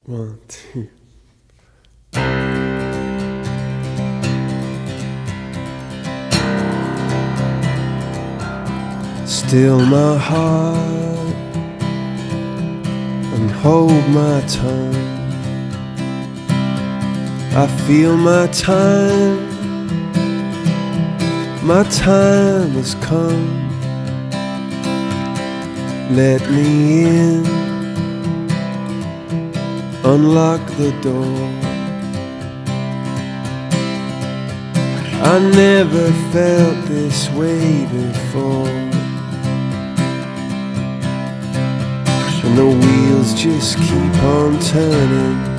One, two. Still my heart and hold my tongue. I feel my time has come. Let me in, unlock the door. I never felt this way before, and the wheels just keep on turning.